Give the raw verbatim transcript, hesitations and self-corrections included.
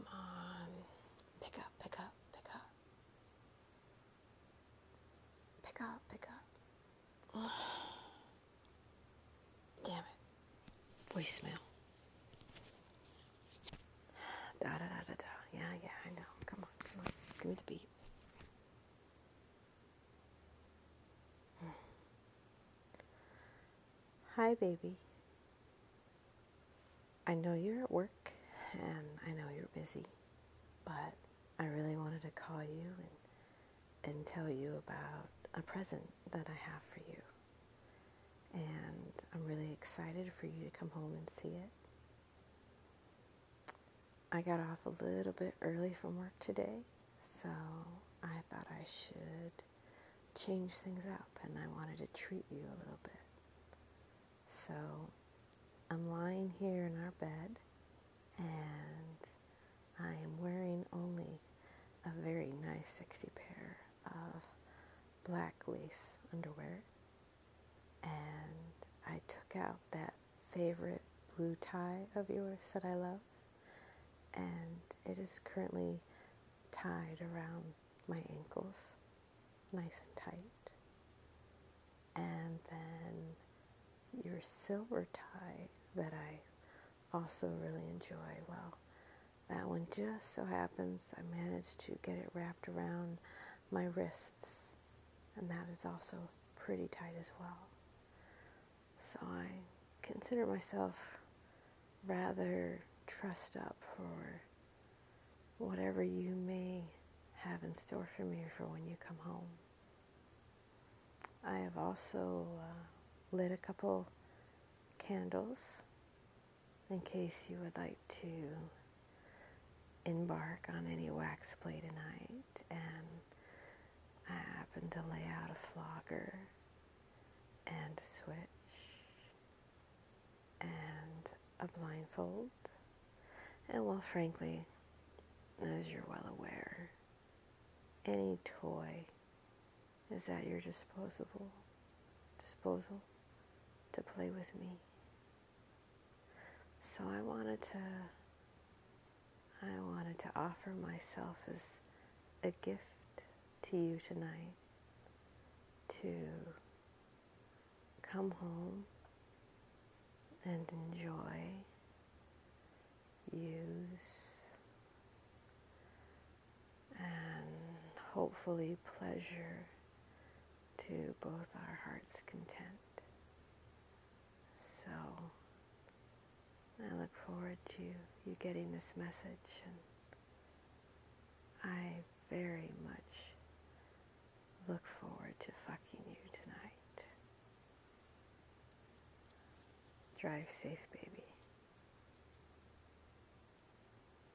on. Pick up, pick up, pick up. Pick up, pick up. Damn it. Voicemail. Da da da da da. Yeah, yeah, I know. Come on, come on. Give me the beat. Hi, baby. I know you're at work, and I know you're busy, but I really wanted to call you and, and tell you about a present that I have for you. And I'm really excited for you to come home and see it. I got off a little bit early from work today, so I thought I should change things up, and I wanted to treat you a little bit. So I'm lying here in our bed, and I am wearing only a very nice, sexy pair of black lace underwear, and I took out that favorite blue tie of yours that I love, and it is currently tied around my ankles, nice and tight. And then your silver tie that I also really enjoy, well, that one just so happens I managed to get it wrapped around my wrists, and that is also pretty tight as well. So I consider myself rather trussed up for whatever you may have in store for me for when you come home. I have also uh, lit a couple candles in case you would like to embark on any wax play tonight, and I happen to lay out a flogger and a switch and a blindfold. And well, frankly, as you're well aware, any toy is at your disposable disposal to play with me. So I wanted to I wanted to offer myself as a gift to you tonight, to come home and enjoy, use, and hopefully pleasure to both our heart's content. So I look forward to you getting this message, and I very much look forward to fucking you tonight. Drive safe, baby.